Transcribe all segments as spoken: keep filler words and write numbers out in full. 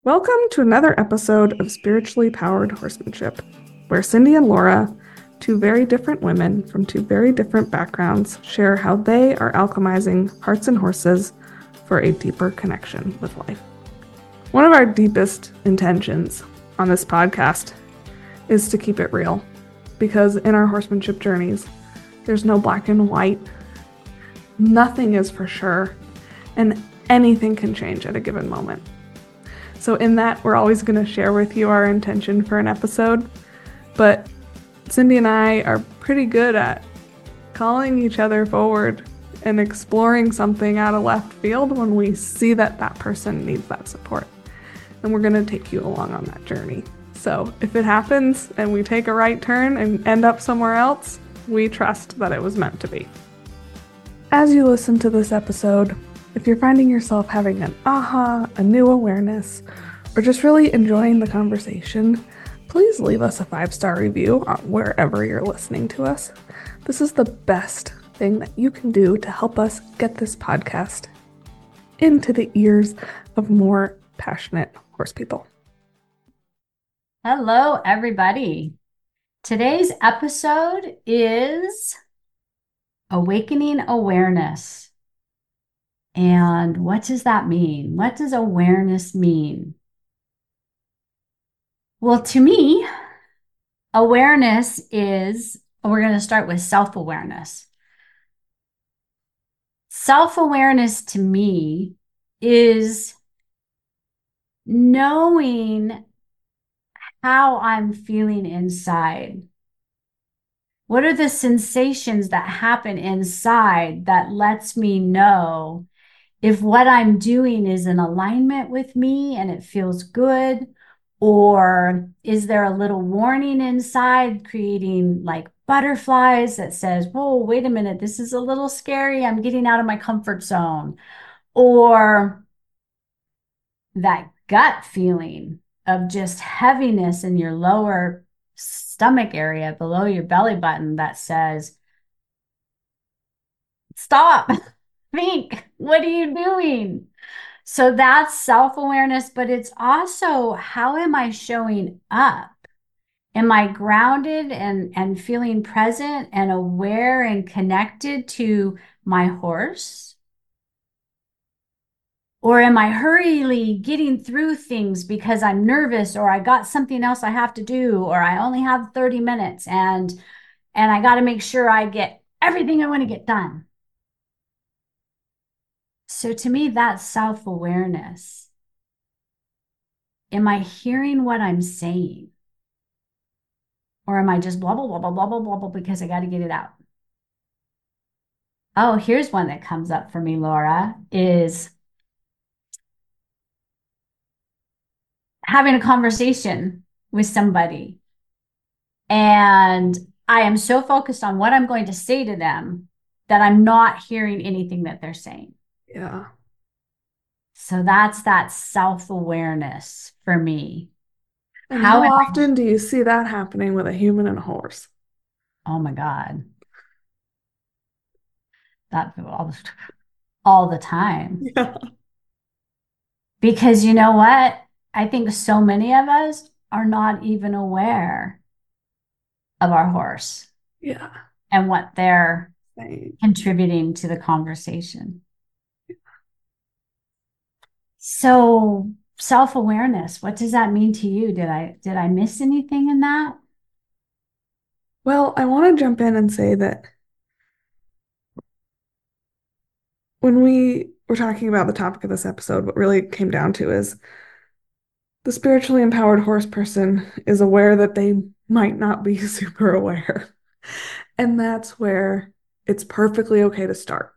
Welcome to another episode of Spiritually Powered Horsemanship, where Cindy and Laura, two very different women from two very different backgrounds, share how they are alchemizing hearts and horses for a deeper connection with life. One of our deepest intentions on this podcast is to keep it real, because in our horsemanship journeys, there's no black and white. Nothing is for sure, and anything can change at a given moment. So in that, we're always going to share with you our intention for an episode, but Cindy and I are pretty good at calling each other forward and exploring something out of left field when we see that that person needs that support. And we're going to take you along on that journey. So if it happens and we take a right turn and end up somewhere else, we trust that it was meant to be. As you listen to this episode, if you're finding yourself having an aha, a new awareness, or just really enjoying the conversation, please leave us a five-star review on wherever you're listening to us. This is the best thing that you can do to help us get this podcast into the ears of more passionate horse people. Hello, everybody. Today's episode is Awakening Awareness. And what does that mean? What does awareness mean? Well, to me, awareness is, we're going to start with self-awareness. Self-awareness to me is knowing how I'm feeling inside. What are the sensations that happen inside that lets me know if what I'm doing is in alignment with me and it feels good, or is there a little warning inside creating like butterflies that says, whoa, wait a minute, this is a little scary. I'm getting out of my comfort zone. Or that gut feeling of just heaviness in your lower stomach area below your belly button that says, stop. Think, what are you doing? So that's self-awareness, but it's also, how am I showing up? Am I grounded and, and feeling present and aware and connected to my horse? Or am I hurriedly getting through things because I'm nervous, or I got something else I have to do, or I only have thirty minutes and, and I got to make sure I get everything I want to get done? So to me, that's self-awareness. Am I hearing what I'm saying? Or am I just blah, blah, blah, blah, blah, blah, blah, blah, because I got to get it out? Oh, here's one that comes up for me, Laura, is having a conversation with somebody. And I am so focused on what I'm going to say to them that I'm not hearing anything that they're saying. Yeah. So that's that self-awareness for me. And How how am I? often do you see that happening with a human and a horse? Oh my God. That all, all the time. Yeah. Because you know what? I think so many of us are not even aware of our horse Yeah. and what they're Same. contributing to the conversation. So self-awareness, what does that mean to you? Did I did I miss anything in that? Well, I want to jump in and say that when we were talking about the topic of this episode, what really came down to is the spiritually empowered horse person is aware that they might not be super aware. And that's where it's perfectly okay to start.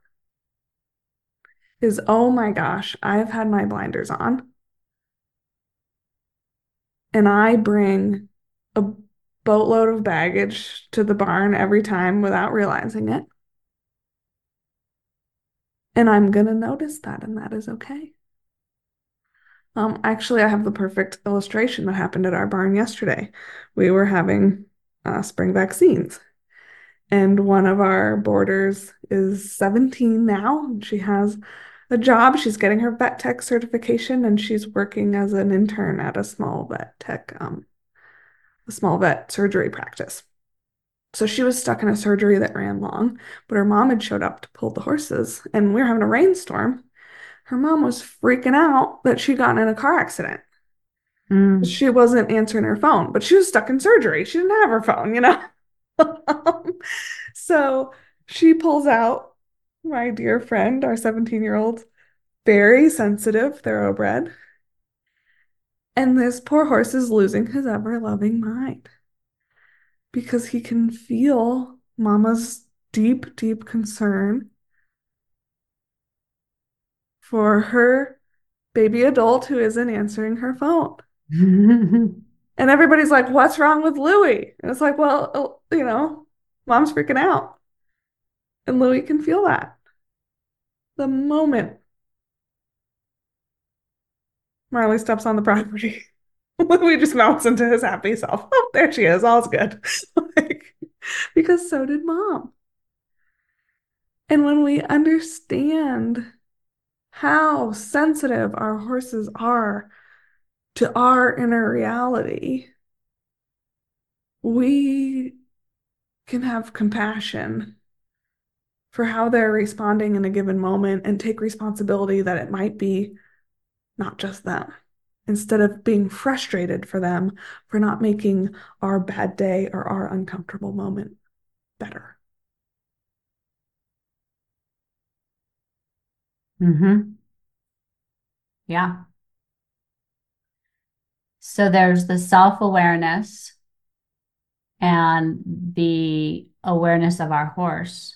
Is, oh my gosh, I've had my blinders on. And I bring a boatload of baggage to the barn every time without realizing it. And I'm going to notice that, and that is okay. Um, actually, I have the perfect illustration that happened at our barn yesterday. We were having uh, spring vaccines, and one of our boarders is seventeen now. And she has a job. She's getting her vet tech certification and she's working as an intern at a small vet tech, um, a small vet surgery practice. So she was stuck in a surgery that ran long, but her mom had showed up to pull the horses, and we were having a rainstorm. Her mom was freaking out that she got in a car accident. Mm. She wasn't answering her phone, but she was stuck in surgery. She didn't have her phone, you know? So she pulls out my dear friend, our seventeen year old, very sensitive thoroughbred. And this poor horse is losing his ever loving mind because he can feel Mama's deep, deep concern for her baby adult who isn't answering her phone. And everybody's like, what's wrong with Louie? And it's like, well, oh, you know, Mom's freaking out. And Louie can feel that. The moment Marley steps on the property, Louie just melts into his happy self. Oh, there she is. All's good. Like, because so did Mom. And when we understand how sensitive our horses are to our inner reality, we can have compassion for how they're responding in a given moment and take responsibility that it might be not just them, instead of being frustrated for them for not making our bad day or our uncomfortable moment better. Mm-hmm. Yeah. So there's the self-awareness and the awareness of our horse.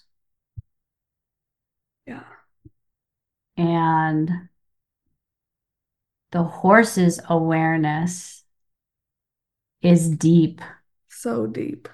Yeah. And the horse's awareness is deep So deep.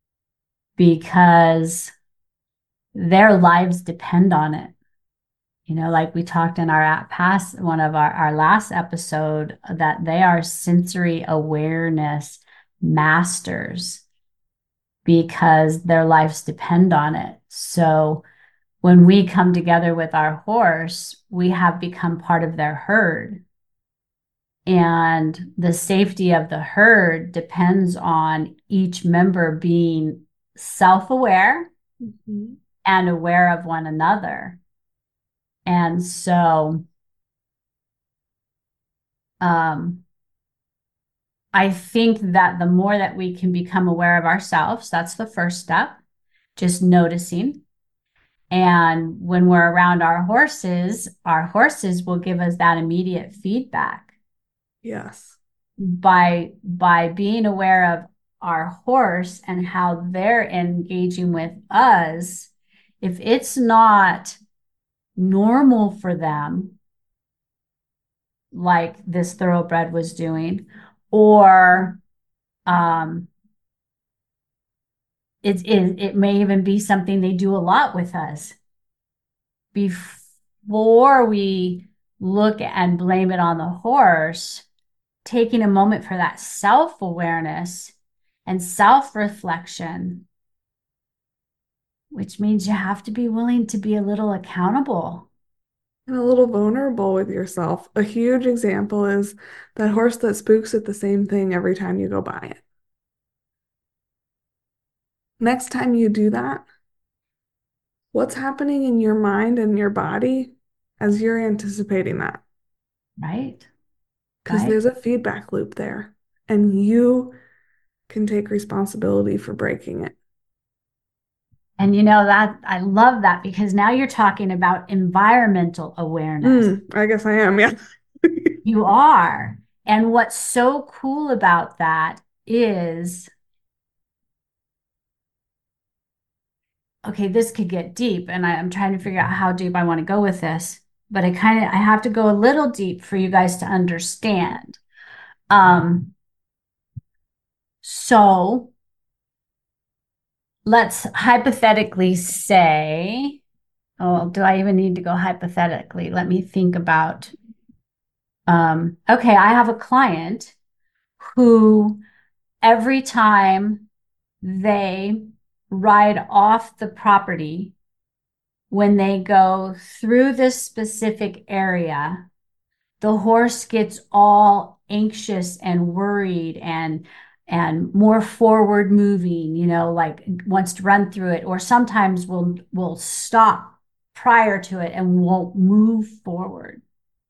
because their lives depend on it. You know, like we talked in our past, one of our, our last episode, that they are sensory awareness masters because their lives depend on it. So when we come together with our horse, we have become part of their herd. And the safety of the herd depends on each member being self-aware Mm-hmm. and aware of one another. And so um, I think that the more that we can become aware of ourselves, that's the first step, just noticing. And when we're around our horses, our horses will give us that immediate feedback. Yes. By by being aware of our horse and how they're engaging with us, if it's not normal for them, like this thoroughbred was doing, or um, it, it, it may even be something they do a lot with us. Before we look and blame it on the horse, taking a moment for that self-awareness and self-reflection, which means you have to be willing to be a little accountable. And a little vulnerable with yourself. A huge example is that horse that spooks at the same thing every time you go by it. Next time you do that, what's happening in your mind and your body as you're anticipating that? Right? Because Right? there's a feedback loop there, and you can take responsibility for breaking it. And you know that I love that because now you're talking about environmental awareness. Mm, I guess I am, yeah. You are. And what's so cool about that is, okay, this could get deep, and I, I'm trying to figure out how deep I want to go with this, but I kind of I have to go a little deep for you guys to understand. Um, so let's hypothetically say, oh, do I even need to go hypothetically? Let me think about, um, okay, I have a client who every time they ride off the property, when they go through this specific area, the horse gets all anxious and worried and and more forward moving, you know, like wants to run through it, or sometimes will will stop prior to it and won't move forward.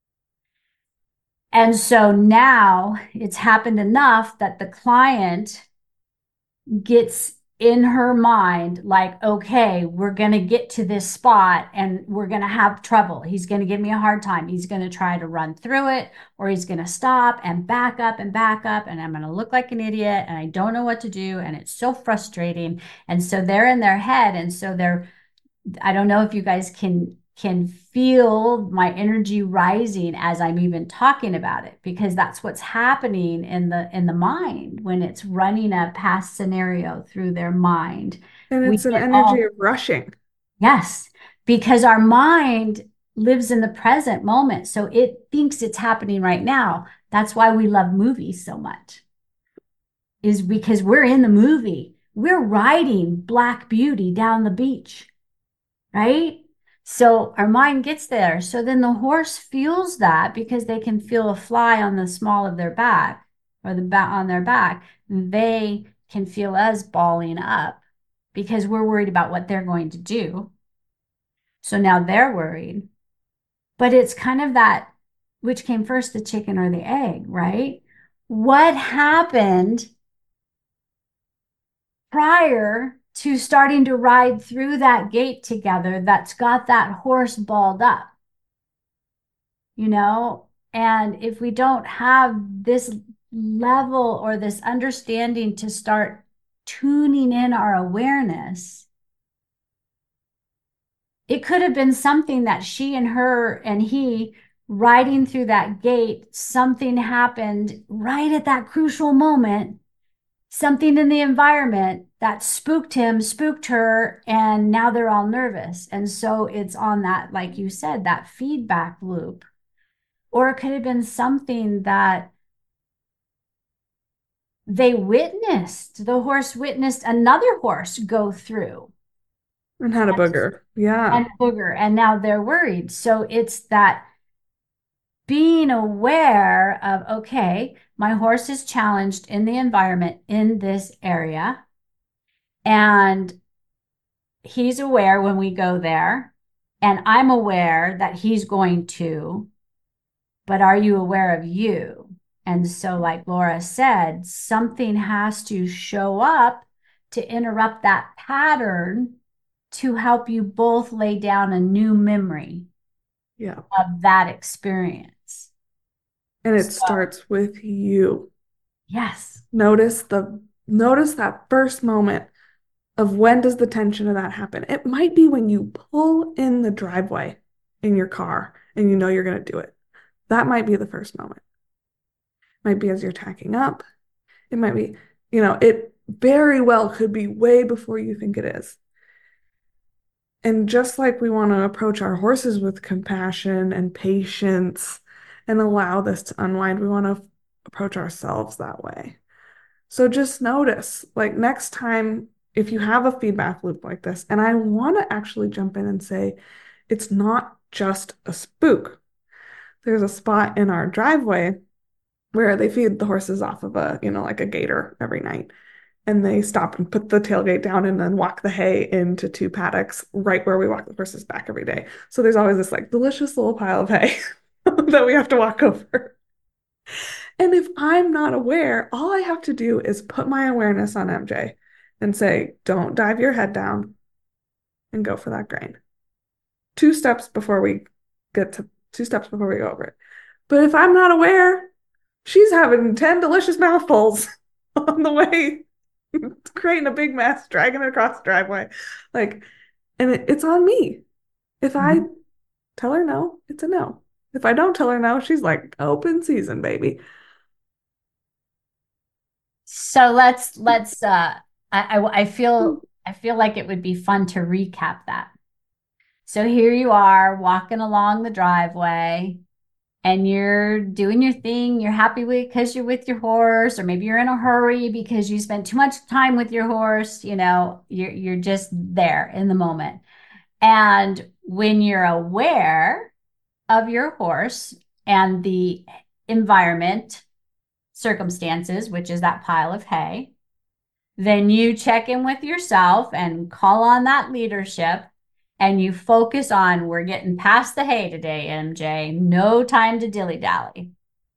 And so now it's happened enough that the client gets in her mind like, okay, we're going to get to this spot and we're going to have trouble. He's going to give me a hard time. He's going to try to run through it, or he's going to stop and back up and back up. And I'm going to look like an idiot and I don't know what to do. And it's so frustrating. And so they're in their head. And so they're, I don't know if you guys can can feel my energy rising as I'm even talking about it, because that's what's happening in the in the mind when it's running a past scenario through their mind. And We it's an get energy all, of rushing. yes, because our mind lives in the present moment. So it thinks it's happening right now. That's why we love movies so much, is because we're in the movie. We're riding Black Beauty down the beach, right? So our mind gets there. So then the horse feels that, because they can feel a fly on the small of their back, or the back on their back. They can feel us balling up because we're worried about what they're going to do. So now they're worried. But it's kind of that, which came first, the chicken or the egg, right? What happened prior to starting to ride through that gate together that's got that horse balled up, you know? And if we don't have this level or this understanding to start tuning in our awareness, it could have been something that she and her and he riding through that gate, something happened right at that crucial moment, something in the environment that spooked him, spooked her, and now they're all nervous. And so it's on that, like you said, that feedback loop. Or it could have been something that they witnessed. The horse witnessed another horse go through And had a booger. Yeah. and booger, and now they're worried. So it's that being aware of, okay, my horse is challenged in the environment in this area. And he's aware when we go there, and I'm aware that he's going to, but are you aware of you? And so, like Laura said, something has to show up to interrupt that pattern to help you both lay down a new memory Yeah. of that experience. And it So, starts with you. yes. Notice the notice that first moment of when does the tension of that happen. It might be when you pull in the driveway in your car and you know you're going to do it. That might be the first moment. It might be as you're tacking up. It might be, you know, it very well could be way before you think it is. And just like we want to approach our horses with compassion and patience and allow this to unwind, we want to approach ourselves that way. So just notice, like next time, if you have a feedback loop like this, and I want to actually jump in and say, it's not just a spook. There's a spot in our driveway where they feed the horses off of a, you know, like a gator every night. And they stop and put the tailgate down and then walk the hay into two paddocks right where we walk the horses back every day. So there's always this like delicious little pile of hay that we have to walk over. And if I'm not aware, all I have to do is put my awareness on M J and say, don't dive your head down and go for that grain. Two steps before we get to two steps before we go over it. But if I'm not aware, she's having ten delicious mouthfuls on the way, creating a big mess, dragging it across the driveway. Like, and it, it's on me. If I Mhm. tell her no, it's a no. If I don't tell her no, she's like, open season, baby. So let's let's uh I, I I feel I feel like it would be fun to recap that. So here you are walking along the driveway and you're doing your thing. You're happy with because you're with your horse, or maybe you're in a hurry because you spent too much time with your horse. You know, you're you're just there in the moment. And when you're aware of your horse and the environment, circumstances, which is that pile of hay, then you check in with yourself and call on that leadership and you focus on, we're getting past the hay today, M J. No time to dilly dally.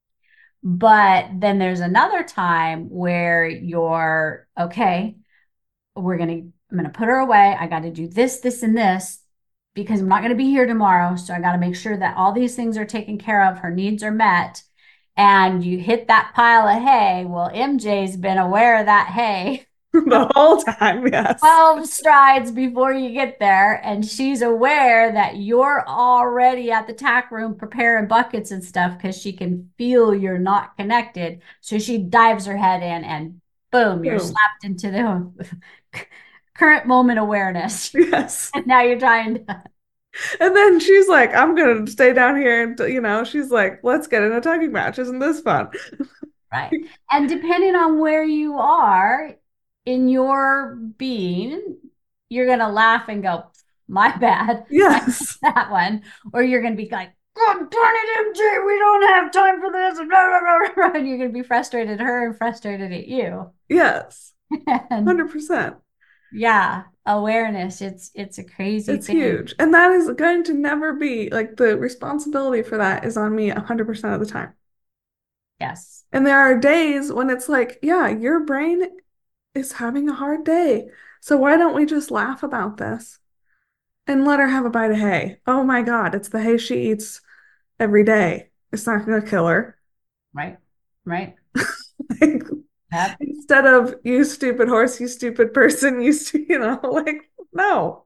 But then there's another time where you're okay, we're going to, I'm going to put her away. I got to do this, this, and this because I'm not going to be here tomorrow. So I got to make sure that all these things are taken care of. Her needs are met. And you hit that pile of hay. Well, M J's been aware of that hay the whole time, yes. twelve strides before you get there. And she's aware that you're already at the tack room preparing buckets and stuff because she can feel you're not connected. So she dives her head in and boom, you're Boom. slapped into the current moment awareness. Yes. And now you're trying to. And then she's like, I'm going to stay down here. And, you know, she's like, let's get in a tugging match. Isn't this fun? Right. And depending on where you are in your being, you're going to laugh and go, my bad. Yes. That one. Or you're going to be like, God darn it, M J, we don't have time for this. And, blah, blah, blah, blah. And you're going to be frustrated at her and frustrated at you. Yes. And one hundred percent. yeah, awareness. It's it's a crazy It's thing. huge. And that is going to never be like the responsibility for that is on me one hundred percent of the time. Yes. And there are days when it's like, yeah, your brain is having a hard day. So why don't we just laugh about this and let her have a bite of hay? Oh my God, it's the hay she eats every day. It's not going to kill her. Right. Right. Like, Yep. instead of you stupid horse, you stupid person, you stu- you know, like no.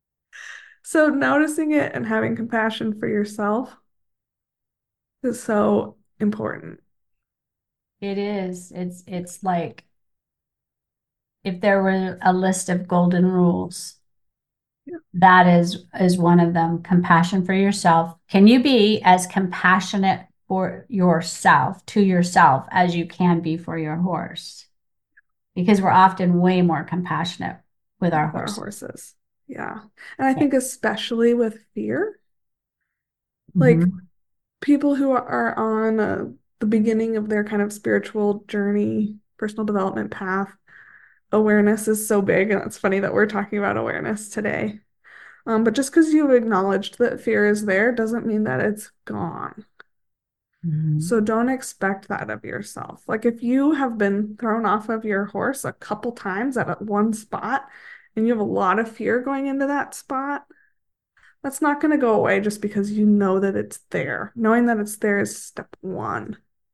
So noticing it and having compassion for yourself is so important. It is. It's it's like if there were a list of golden rules, Yeah. that is is one of them. Compassion for yourself. Can you be as compassionate for yourself to yourself as you can be for your horse? Because we're often way more compassionate with our With our horses. horses. Yeah. And I Yeah. think especially with fear, like Mhm. people who are on uh, the beginning of their kind of spiritual journey, personal development path, awareness is so big. And it's funny that we're talking about awareness today. Um, but just because you've acknowledged that fear is there doesn't mean that it's gone. Mhm. So don't expect that of yourself. Like if you have been thrown off of your horse a couple times at one spot and you have a lot of fear going into that spot, that's not going to go away just because you know that it's there. Knowing that it's there is step one.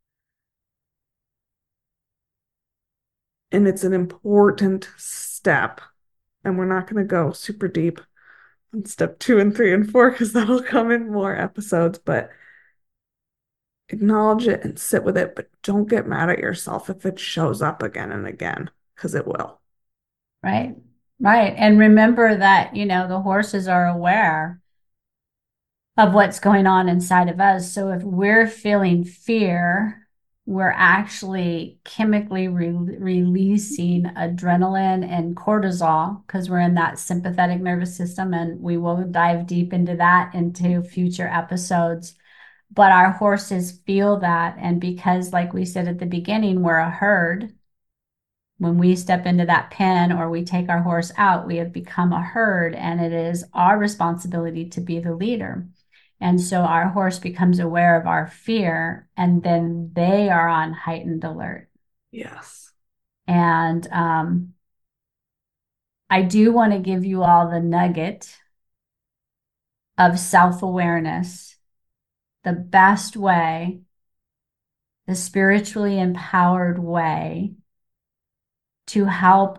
And it's an important step. And we're not going to go super deep on step two and three and four because that'll come in more episodes. But acknowledge it and sit with it, but don't get mad at yourself if it shows up again and again because it will. Right. Right. And remember that, you know, the horses are aware of what's going on inside of us. So if we're feeling fear, we're actually chemically re releasing adrenaline and cortisol because we're in that sympathetic nervous system. And we will dive deep into that into future episodes. But our horses feel that. And because, like we said at the beginning, we're a herd. When we step into that pen or we take our horse out, we have become a herd, and it is our responsibility to be the leader. And so our horse becomes aware of our fear, and then they are on heightened alert. Yes. And um, I do want to give you all the nugget of self-awareness, the best way, the spiritually empowered way to help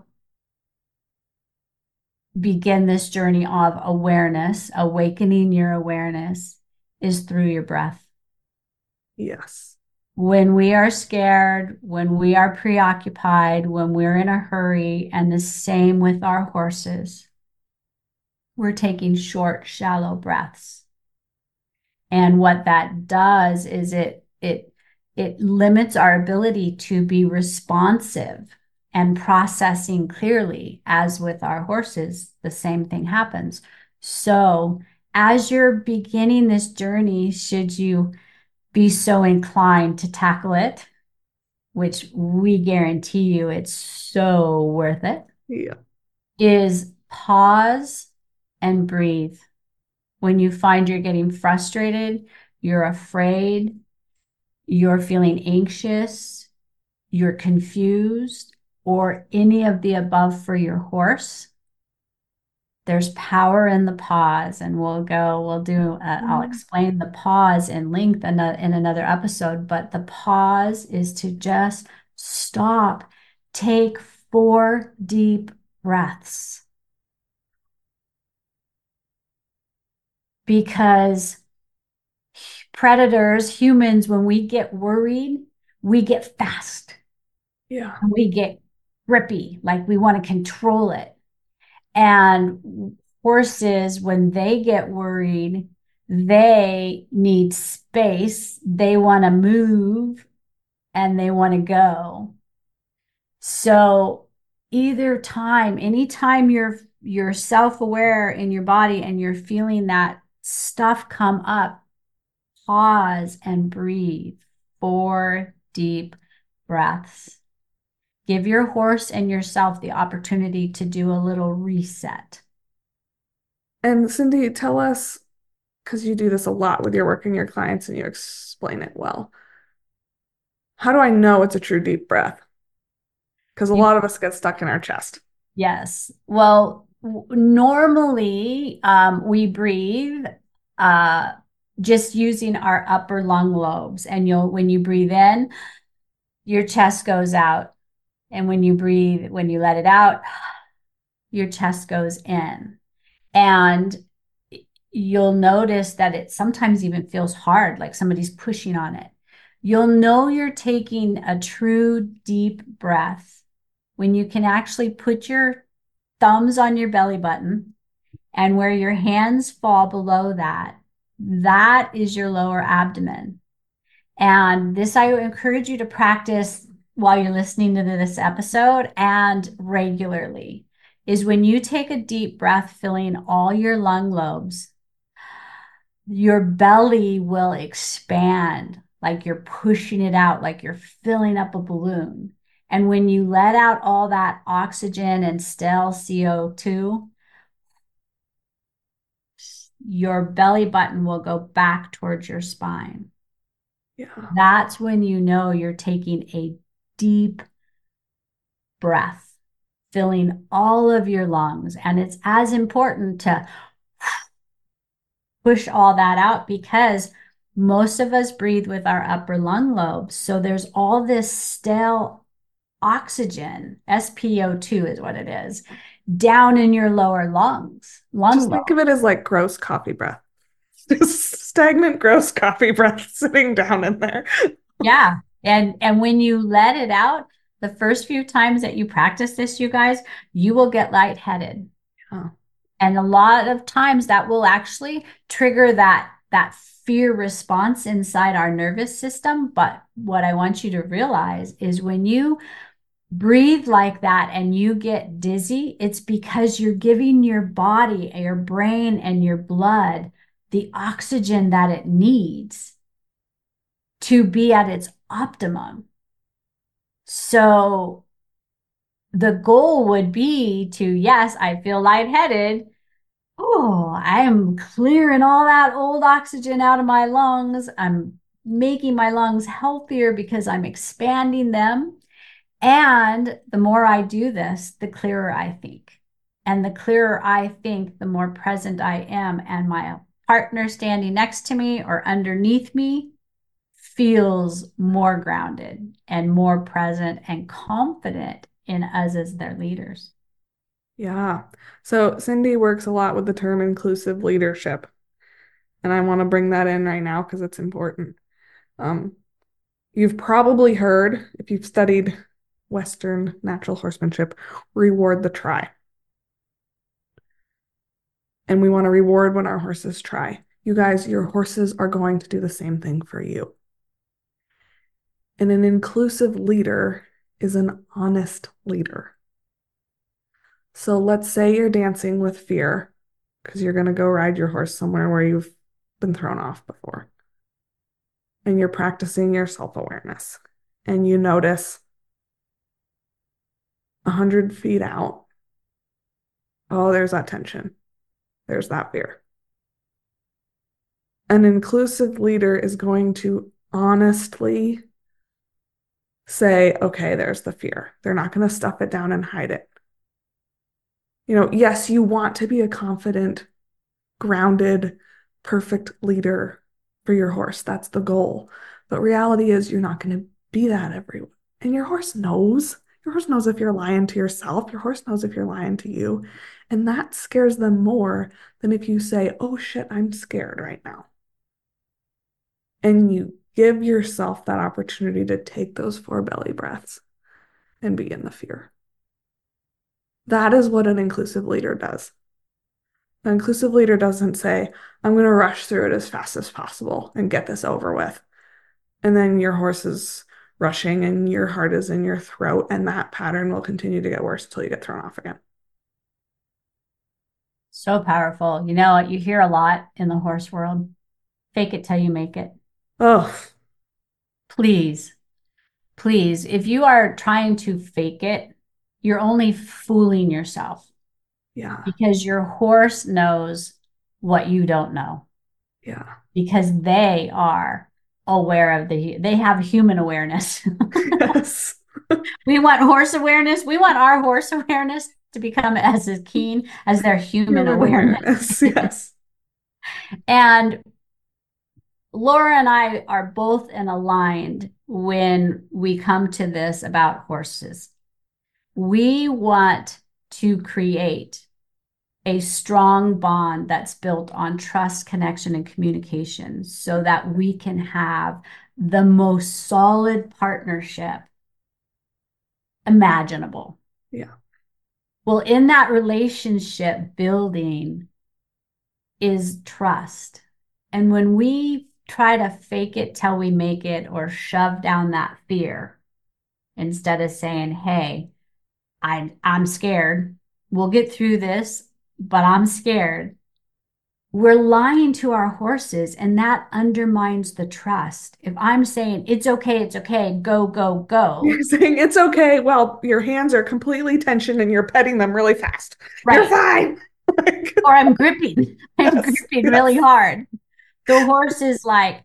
begin this journey of awareness, awakening your awareness, is through your breath. Yes. When we are scared, when we are preoccupied, when we're in a hurry, and the same with our horses, we're taking short, shallow breaths. And what that does is it it it limits our ability to be responsive and processing clearly. As with our horses, the same thing happens. So, as you're beginning this journey, should you be so inclined to tackle it, which we guarantee you it's so worth it, Yeah. is pause and breathe. When you find you're getting frustrated, you're afraid, you're feeling anxious, you're confused, or any of the above for your horse, there's power in the pause. And we'll go, we'll do, uh, I'll Mm. explain the pause in length in, a, in another episode, but the pause is to just stop, take four deep breaths. Because predators, humans, when we get worried, we get fast, Yeah. we get grippy, like we want to control it. And horses, when they get worried, they need space, they want to move, and they want to go. So either time, anytime you're you're self-aware in your body and you're feeling that stuff come up, pause and breathe. Four deep breaths. Give your horse and yourself the opportunity to do a little reset. And Cindy, tell us, because you do this a lot with your work and your clients and you explain it well. How do I know it's a true deep breath? Because a You, lot of us get stuck in our chest. yes. Well, w- normally um, we breathe uh, just using our upper lung lobes. And you'll, when you breathe in, your chest goes out. And when you breathe, when you let it out, your chest goes in. And you'll notice that it sometimes even feels hard, like somebody's pushing on it. You'll know you're taking a true deep breath when you can actually put your thumbs on your belly button, and where your hands fall below that, that is your lower abdomen. And this I encourage you to practice while you're listening to this episode and regularly, is when you take a deep breath, filling all your lung lobes, your belly will expand like you're pushing it out, like you're filling up a balloon. And when you let out all that oxygen and stale C O two, your belly button will go back towards your spine. Yeah. That's when you know you're taking a deep breath, filling all of your lungs. And it's as important to push all that out because most of us breathe with our upper lung lobes. So there's all this stale oxygen, S P O two is what it is, down in your lower lungs, lung Just think of lobe. it as like gross coffee breath. Just stagnant, gross coffee breath sitting down in there. Yeah. And and when you let it out, the first few times that you practice this, you guys, you will get lightheaded. Oh, And a lot of times that will actually trigger that that fear response inside our nervous system. But what I want you to realize is when you breathe like that and you get dizzy, it's because you're giving your body, your brain, and your blood the oxygen that it needs to be at its optimum. So the goal would be to, yes, I feel lightheaded. Oh, I am clearing all that old oxygen out of my lungs. I'm making my lungs healthier because I'm expanding them. And the more I do this, the clearer I think. And the clearer I think, the more present I am. And my partner standing next to me or underneath me feels more grounded and more present and confident in us as their leaders. yeah. So Cindy works a lot with the term inclusive leadership, and I want to bring that in right now because it's important. Um, you've probably heard, if you've studied Western natural horsemanship, reward the try. And we want to reward when our horses try. You guys, your horses are going to do the same thing for you. And an inclusive leader is an honest leader. So let's say you're dancing with fear because you're going to go ride your horse somewhere where you've been thrown off before. And you're practicing your self-awareness. And you notice a hundred feet out, oh, there's that tension. There's that fear. An inclusive leader is going to honestly say, okay, there's the fear. They're not going to stuff it down and hide it. You know, yes, you want to be a confident, grounded, perfect leader for your horse. That's the goal. But reality is you're not going to be that everywhere. And your horse knows. Your horse knows if you're lying to yourself. Your horse knows if you're lying to you. And that scares them more than if you say, oh shit, I'm scared right now. And you give yourself that opportunity to take those four belly breaths and be in the fear. That is what an inclusive leader does. An inclusive leader doesn't say, I'm going to rush through it as fast as possible and get this over with. And then your horse is rushing and your heart is in your throat, and that pattern will continue to get worse until you get thrown off again. So powerful. You know, you hear a lot in the horse world. Fake it till you make it. Oh, Please, please, if you are trying to fake it, you're only fooling yourself yeah. because your horse knows what you don't know. Yeah. Because they are aware of the, they have human awareness. Yes. We want horse awareness. We want our horse awareness to become as, as keen as their human, human awareness. awareness. Yes. And Laura and I are both in aligned when we come to this about horses. We want to create a strong bond that's built on trust, connection, and communication so that we can have the most solid partnership imaginable. Yeah. Well, in that relationship building is trust. And when we try to fake it till we make it or shove down that fear instead of saying, hey, I, I'm scared. We'll get through this, but I'm scared. We're lying to our horses, and that undermines the trust. If I'm saying, it's okay, it's okay, go, go, go. You're saying it's okay. Well, your hands are completely tensioned and you're petting them really fast. Right. You're fine. Or I'm gripping. I'm yes, gripping yes. really hard. The horse is like,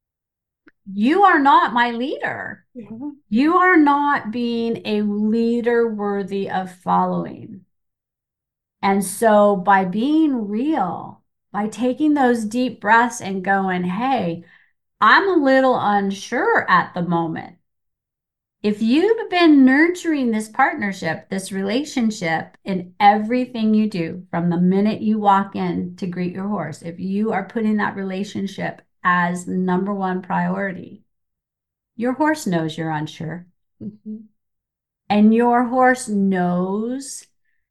you are not my leader. Yeah. You are not being a leader worthy of following. And so by being real, by taking those deep breaths and going, hey, I'm a little unsure at the moment. If you've been nurturing this partnership, this relationship in everything you do, from the minute you walk in to greet your horse, if you are putting that relationship as number one priority, your horse knows you're unsure. Mm-hmm. And your horse knows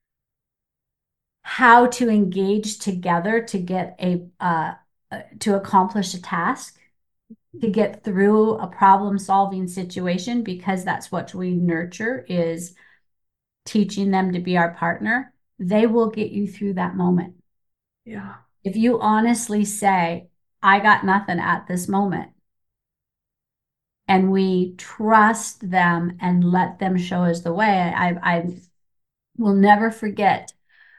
how to engage together to get a, uh, to accomplish a task, to get through a problem-solving situation, because that's what we nurture, is teaching them to be our partner. They will get you through that moment. Yeah. If you honestly say, I got nothing at this moment, and we trust them and let them show us the way, I, I will never forget.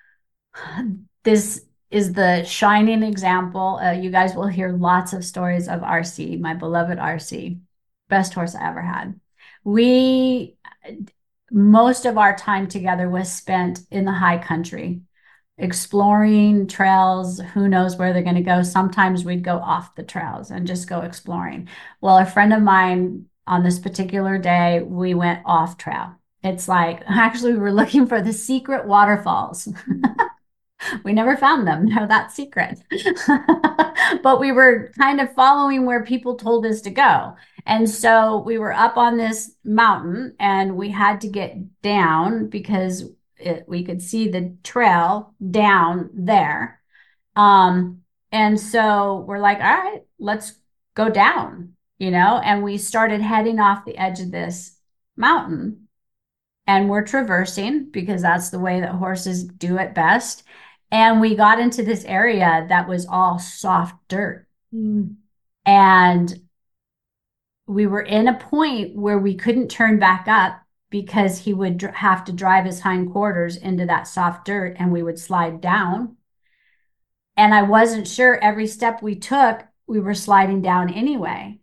This is the shining example. Uh, you guys will hear lots of stories of R C, my beloved R C, best horse I ever had. We, most of our time together was spent in the high country, exploring trails. Who knows where they're going to go? Sometimes we'd go off the trails and just go exploring. Well, a friend of mine, on this particular day, we went off trail. It's like, actually, we were looking for the secret waterfalls. We never found them. They're that secret. But we were kind of following where people told us to go. And so we were up on this mountain and we had to get down because it, we could see the trail down there. Um, and so we're like, all right, let's go down, you know, and we started heading off the edge of this mountain, and we're traversing because that's the way that horses do it best. And we got into this area that was all soft dirt. Mm. And we were in a point where we couldn't turn back up because he would dr- have to drive his hindquarters into that soft dirt and we would slide down. And I wasn't sure every step we took, we were sliding down anyway.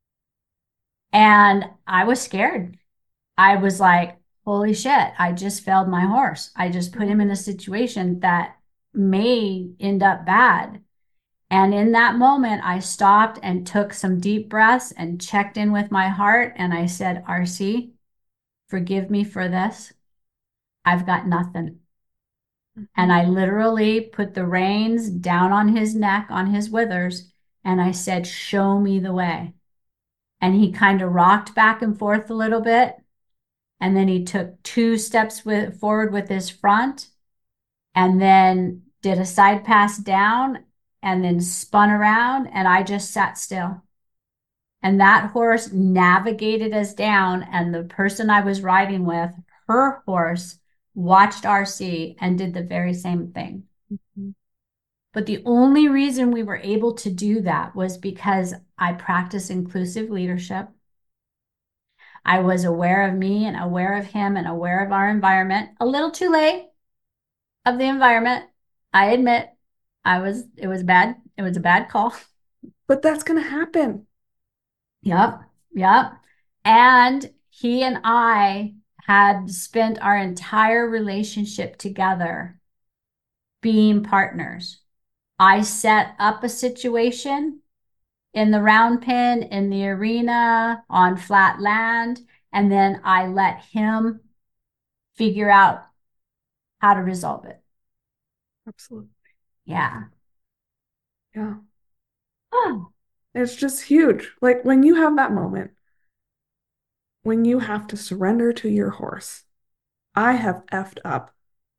And I was scared. I was like, holy shit, I just failed my horse. I just put him in a situation that may end up bad. And in that moment, I stopped and took some deep breaths and checked in with my heart. And I said, R C, forgive me for this. I've got nothing. And I literally put the reins down on his neck, on his withers, and I said, show me the way. And he kind of rocked back and forth a little bit. And then he took two steps with, forward with his front and then did a side pass down and then spun around. And I just sat still. And that horse navigated us down. And the person I was riding with, her horse, watched R C and did the very same thing. Mm-hmm. But the only reason we were able to do that was because I practiced inclusive leadership. I was aware of me and aware of him and aware of our environment. A little too late of the environment. I admit I was, it was bad. It was a bad call. But that's going to happen. Yep. Yep. And he and I had spent our entire relationship together being partners. I set up a situation in the round pen, in the arena, on flat land, and then I let him figure out how to resolve it. Absolutely. Yeah. Yeah. Oh. It's just huge. Like when you have that moment, when you have to surrender to your horse, I have effed up.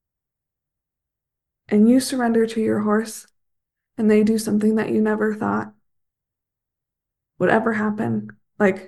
And you surrender to your horse, and they do something that you never thought would ever happen. Like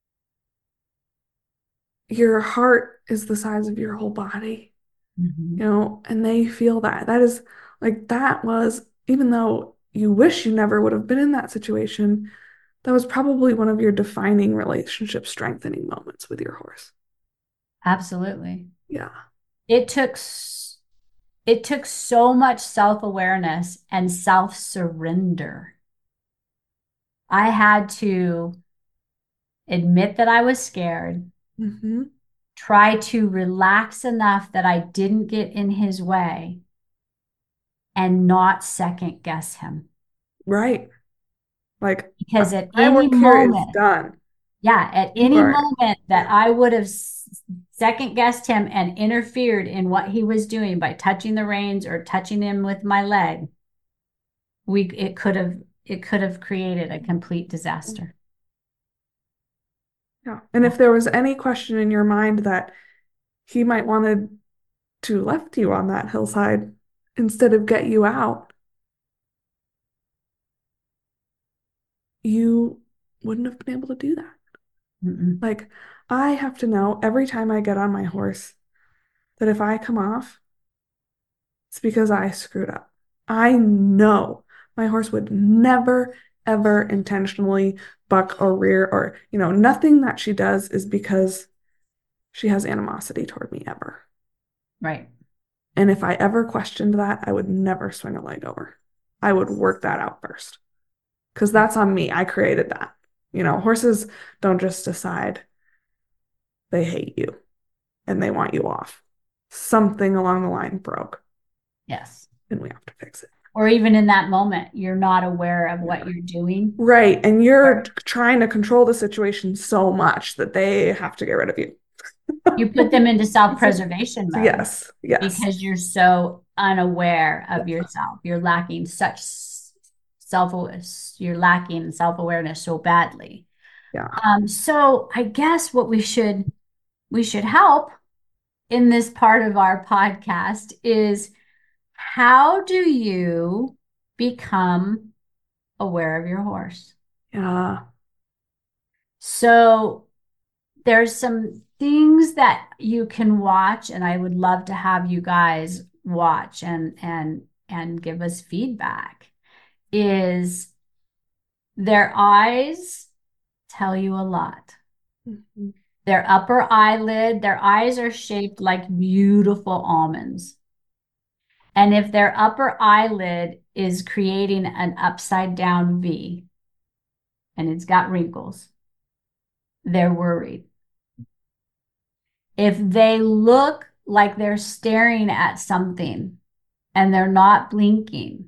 your heart is the size of your whole body, Mm-hmm. you know, and they feel that. That is like, that was, even though you wish you never would have been in that situation, that was probably one of your defining relationship strengthening moments with your horse. Absolutely. Yeah. It took it took so much self-awareness and self-surrender. I had to admit that I was scared, Mm-hmm. try to relax enough that I didn't get in his way, and not second guess him. Right. Like, Because at my any work here is moment, done. yeah, at You any are, moment that yeah. I would have second guessed him and interfered in what he was doing by touching the reins or touching him with my leg, we it could have it could have created a complete disaster. Yeah. And if there was any question in your mind that he might wanted to left you on that hillside instead of get you out, you wouldn't have been able to do that. Mm-mm. Like, I have to know every time I get on my horse that if I come off, it's because I screwed up. I know my horse would never, ever intentionally buck or rear or, you know, nothing that she does is because she has animosity toward me ever. Right. And if I ever questioned that, I would never swing a leg over. I would work that out first because that's on me. I created that. You know, horses don't just decide they hate you and they want you off. Something along the line broke Yes. and we have to fix it. Or even in that moment, you're not aware of what you're doing. Right. And you're trying to control the situation so much that they have to get rid of you. You put them into self-preservation mode. Yes. Yes. Because you're so unaware of Yeah. yourself. You're lacking such self you're lacking self-awareness so badly. Yeah. Um, so I guess what we should we should help in this part of our podcast is how do you become aware of your horse? Yeah. So there's some things that you can watch, and I would love to have you guys watch and and and give us feedback, is their eyes tell you a lot. Mhm. Their upper eyelid, their eyes are shaped like beautiful almonds. And if their upper eyelid is creating an upside down V and it's got wrinkles, they're worried. If they look like they're staring at something and they're not blinking,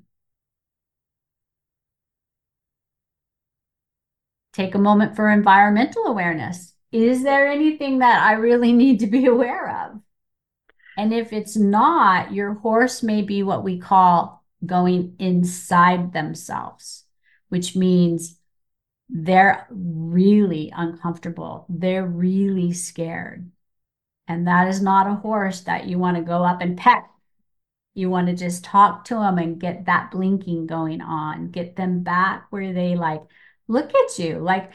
take a moment for environmental awareness. Is there anything that I really need to be aware of? And if it's not, your horse may be what we call going inside themselves, which means they're really uncomfortable. They're really scared. And that is not a horse that you want to go up and pet. You want to just talk to them and get that blinking going on, get them back where they like look at you. Like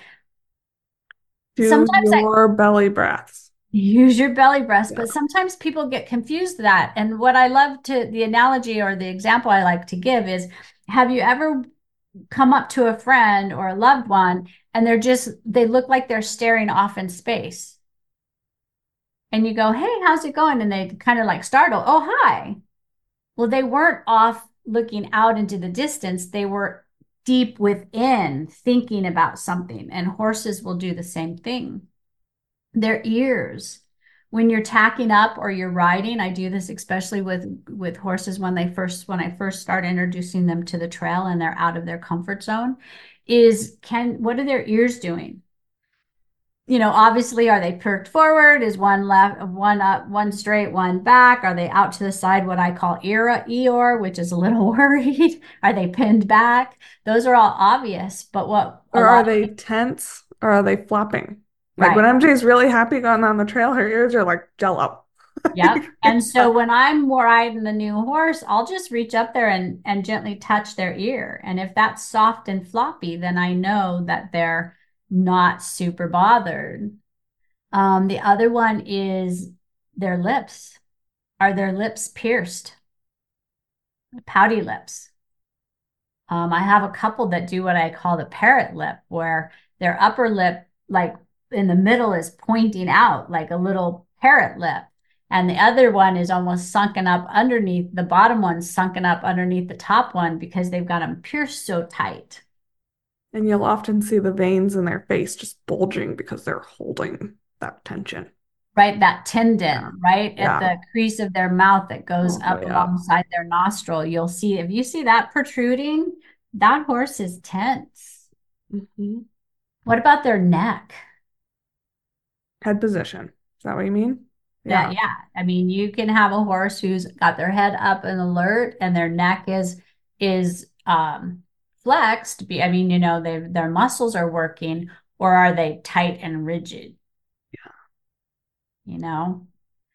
Do sometimes I your belly breaths. use your belly breaths, Yeah. but sometimes people get confused that. And what I love to the analogy or the example I like to give is, have you ever come up to a friend or a loved one and they're just they look like they're staring off in space? And you go, "Hey, how's it going?" And they kind of like startle, "Oh, hi." Well, they weren't off looking out into the distance. They were deep within thinking about something. And horses will do the same thing. Their ears, when you're tacking up or you're riding, I do this especially with with horses when they first when I first start introducing them to the trail and they're out of their comfort zone, is can what are their ears doing? You know, obviously, are they perked forward? Is one left, one up, one straight, one back? Are they out to the side, what I call era, Eeyore, which is a little worried? Are they pinned back? Those are all obvious, but what a Or are lot they of, tense or are they flapping? Like when right. M J's really happy going on the trail, her ears are like jello. Yep. And so when I'm riding the new horse, I'll just reach up there and, and gently touch their ear. And if that's soft and floppy, then I know that they're not super bothered. Um, the other one is their lips. Are their lips pierced? Pouty lips. Um, I have a couple that do what I call the parrot lip, where their upper lip, like in the middle, is pointing out like a little parrot lip. And the other one is almost sunken up underneath, the bottom one's sunken up underneath the top one because they've got them pierced so tight. And you'll often see the veins in their face just bulging because they're holding that tension. Right? That Yeah. tendon, right? At Yeah. the crease of their mouth that goes All the up way up. alongside their nostril. You'll see, if you see that protruding, that horse is tense. Hmm. What about their neck? Head position. Is that what you mean? That, Yeah. yeah. I mean, you can have a horse who's got their head up and alert and their neck is is um flexed. Be I mean, you know, they their muscles are working, or are they tight and rigid, you know?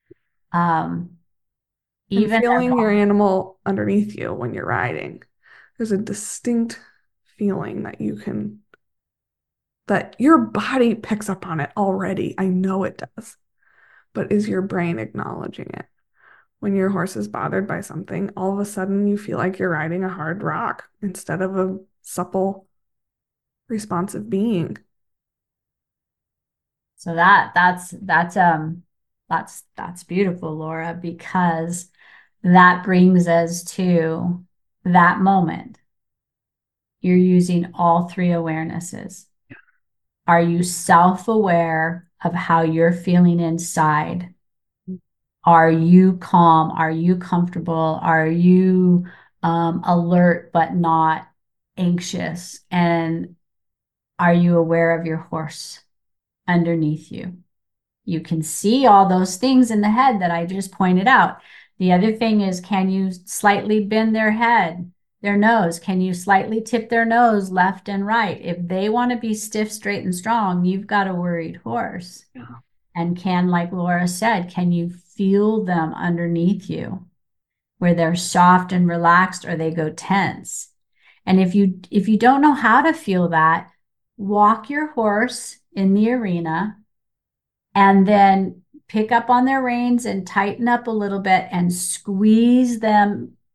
Um, And even their feeling your animal underneath you when you're riding. There's a distinct feeling that you can, that your body picks up on it already. I know it does. But is your brain acknowledging it? When your horse is bothered by something, all of a sudden you feel like you're riding a hard rock instead of a supple, responsive being. So that that's that's um that's that's beautiful, Laura, because that brings us to that moment. You're using all three awarenesses. Are you self-aware of how you're feeling inside? Are you calm? Are you comfortable? Are you um, alert but not anxious? And are you aware of your horse underneath you? You can see all those things in the head that I just pointed out. The other thing is, can you slightly bend their head, their nose? Can you slightly tip their nose left and right? If they want to be stiff, straight, and strong, you've got a worried horse. Yeah. And can, like Laura said, can you feel them underneath you where they're soft and relaxed or they go tense? And if you if you don't know how to feel that, walk your horse in the arena and then pick up on their reins and tighten up a little bit and squeeze them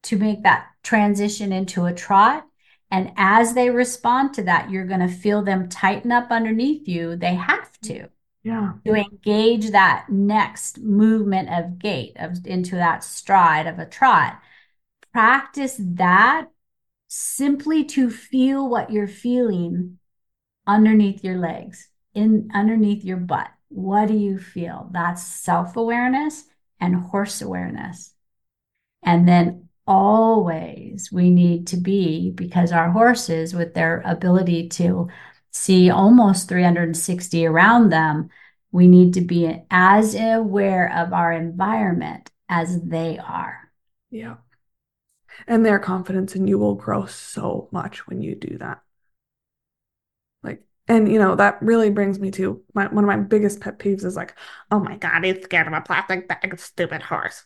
to make that transition into a trot. And as they respond to that, you're going to feel them tighten up underneath you. They have to Yeah. to engage that next movement of gait of into that stride of a trot. Practice that simply to feel what you're feeling underneath your legs, in underneath your butt. What do you feel? That's self-awareness and horse awareness. And then always we need to be, because our horses, with their ability to see almost three hundred sixty around them, we need to be as aware of our environment as they are. Yeah. And their confidence in you will grow so much when you do that. Like, and you know, that really brings me to my one of my biggest pet peeves is like, oh my God, he's scared of a plastic bag, stupid horse.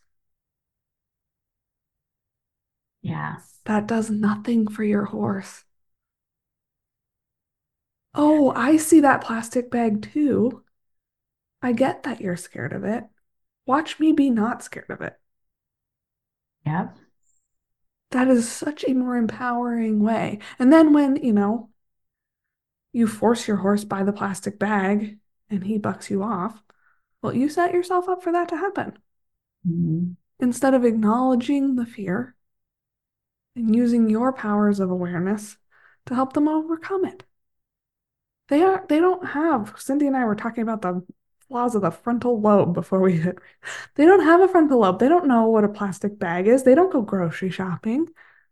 Yeah. That does nothing for your horse. Oh, I see that plastic bag too. I get that you're scared of it. Watch me be not scared of it. Yep. That is such a more empowering way. And then when, you know, you force your horse by the plastic bag and he bucks you off, well, you set yourself up for that to happen. Mm-hmm. Instead of acknowledging the fear and using your powers of awareness to help them overcome it. They are they don't have, Cindy and I were talking about the flaws of the frontal lobe before we hit. They don't have a frontal lobe. They don't know what a plastic bag is. They don't go grocery shopping.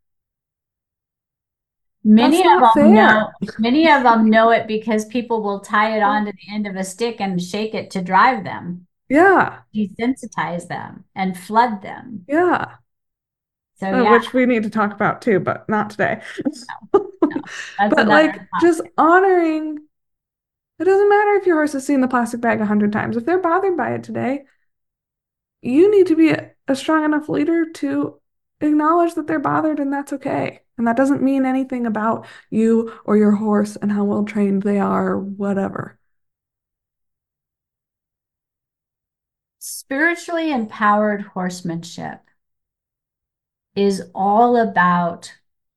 Many That's of not them know, fair. many of them know it because people will tie it onto the end of a stick and shake it to drive them, Yeah, desensitize them, and flood them. yeah. So Uh, yeah, which we need to talk about too, but not today. no, that's But another like just topic. honoring, it doesn't matter if your horse has seen the plastic bag a hundred times. If they're bothered by it today, you need to be a, a strong enough leader to acknowledge that they're bothered and that's okay. And that doesn't mean anything about you or your horse and how well trained they are or whatever. Spiritually empowered horsemanship is all about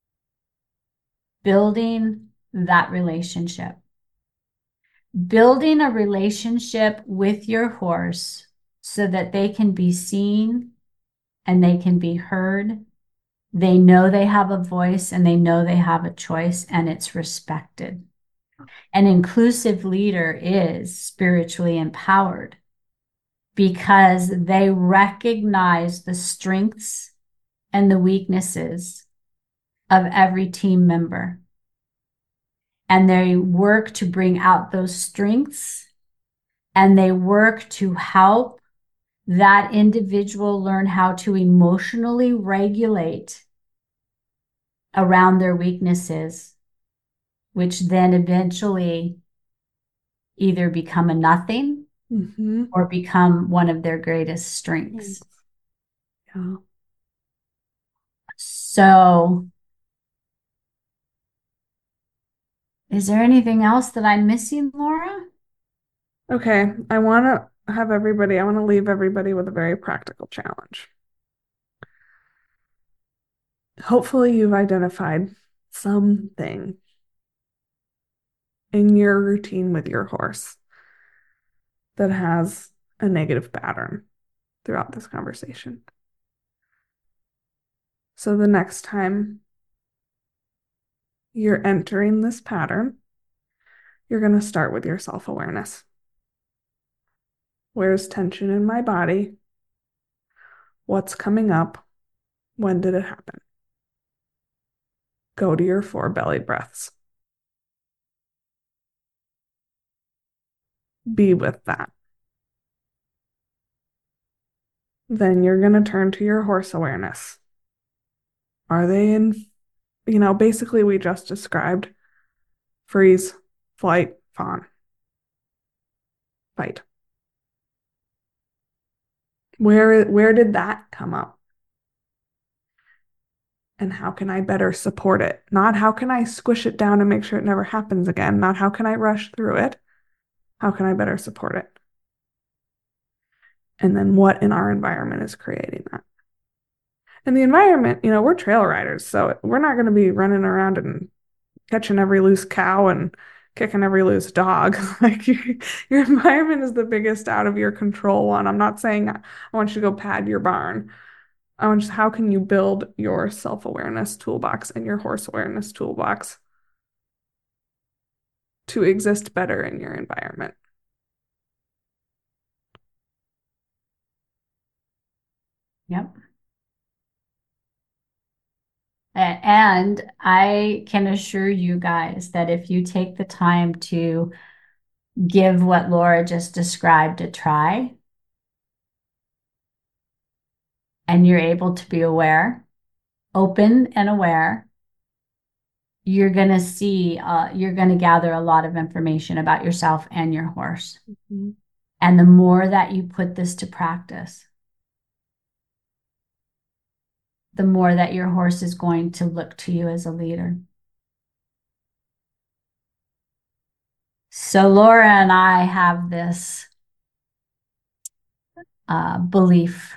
building that relationship, building a relationship with your horse so that they can be seen and they can be heard. They know they have a voice and they know they have a choice and it's respected. An inclusive leader is spiritually empowered because they recognize the strengths and the weaknesses of every team member. And they work to bring out those strengths and they work to help that individual learn how to emotionally regulate around their weaknesses, which then eventually either become a nothing Mm-hmm. or become one of their greatest strengths. Yeah. So, is there anything else that I'm missing, Laura? Okay, I want to have everybody, I want to leave everybody with a very practical challenge. Hopefully, you've identified something in your routine with your horse that has a negative pattern throughout this conversation. So the next time you're entering this pattern, you're going to start with your self-awareness. Where's tension in my body? What's coming up? When did it happen? Go to your four belly breaths. Be with that. Then you're going to turn to your horse awareness. Are they in, you know, basically we just described freeze, flight, fawn, fight. Where where did that come up? And how can I better support it? Not how can I squish it down and make sure it never happens again? Not how can I rush through it? How can I better support it? And then what in our environment is creating that? And the environment, you know, we're trail riders, so we're not going to be running around and catching every loose cow and kicking every loose dog. Like your, your environment is the biggest out of your control one. I'm not saying I want you to go pad your barn. I want just how can you build your self-awareness toolbox and your horse awareness toolbox to exist better in your environment. Yep. And I can assure you guys that if you take the time to give what Laura just described a try, and you're able to be aware, open and aware, you're going to see, uh, you're going to gather a lot of information about yourself and your horse. Mm-hmm. And the more that you put this to practice, the more that your horse is going to look to you as a leader. So Laura and I have this uh, belief.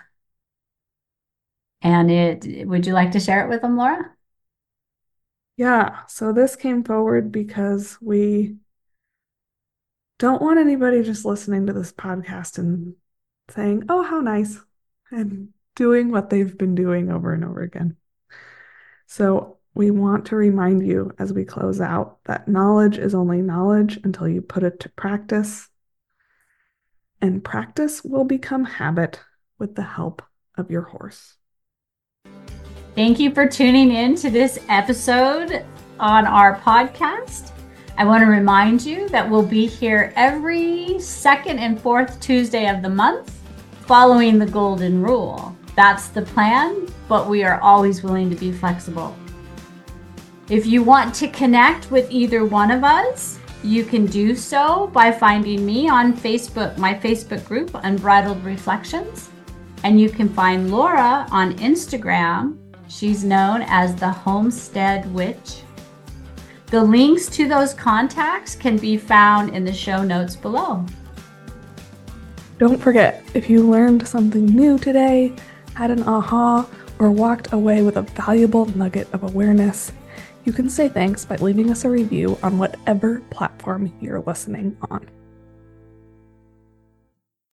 And it, would you like to share it with them, Laura? Yeah, so this came forward because we don't want anybody just listening to this podcast and saying, oh, how nice, and doing what they've been doing over and over again. So we want to remind you as we close out that knowledge is only knowledge until you put it to practice. And practice will become habit with the help of your horse. Thank you for tuning in to this episode on our podcast. I want to remind you that we'll be here every second and fourth Tuesday of the month, following the golden rule. That's the plan, but we are always willing to be flexible. If you want to connect with either one of us, you can do so by finding me on Facebook, my Facebook group, Unbridled Reflections. And you can find Laura on Instagram. She's known as the Homestead Witch. The links to those contacts can be found in the show notes below. Don't forget, if you learned something new today, had an aha, or walked away with a valuable nugget of awareness, you can say thanks by leaving us a review on whatever platform you're listening on.